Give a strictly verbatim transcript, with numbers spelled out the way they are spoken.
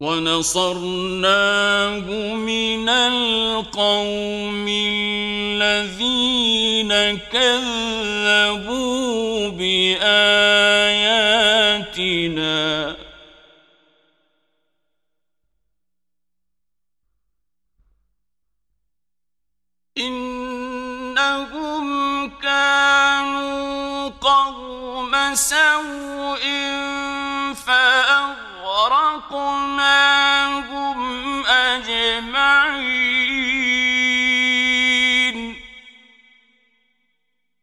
وَنَصَرْنَاهُ مِنَ الْقَوْمِ الَّذِينَ كَذَّبُوا بِآيَاتِنَا إِنَّهُمْ كَانُوا قَوْمَ سَوْءٍ فَأَغْرَقْنَاهُمْ